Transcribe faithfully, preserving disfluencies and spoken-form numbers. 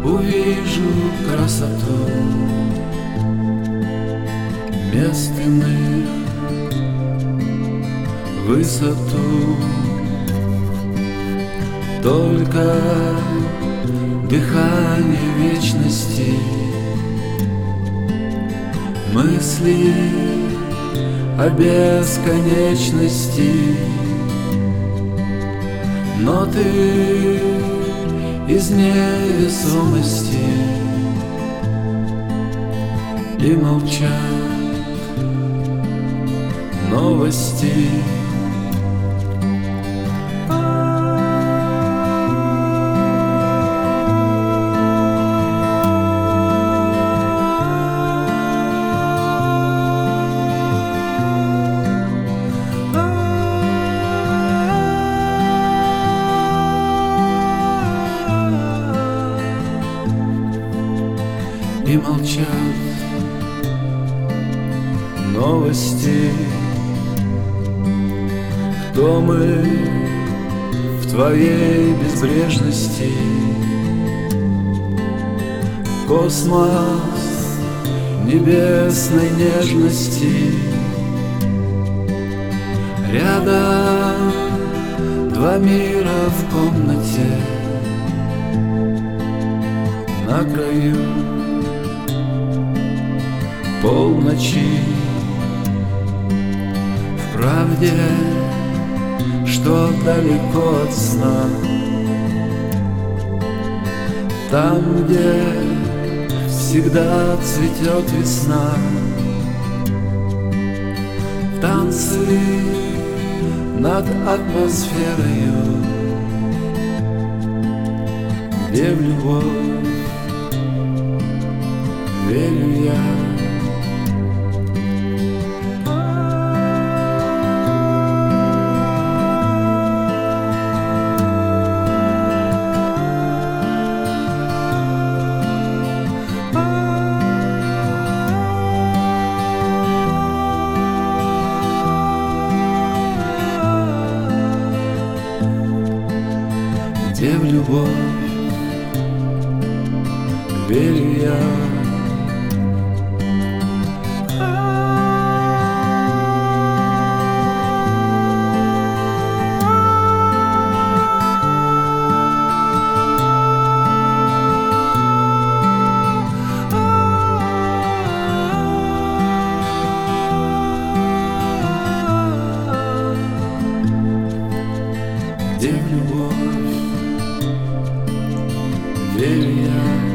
увижу красоту мест иных, высоту. Только дыхание вечности, мысли о бесконечности. Но ты из невесомости, и молчат новости. И молчат новости. Кто мы в твоей безбрежности? Космос небесной нежности. Рядом два мира в комнате, на краю полночи. В правде, что далеко от сна, там, где всегда цветет весна. В танце над атмосферою, где в любовь верю я. Где в любовь верю я. Где в любовь верю я.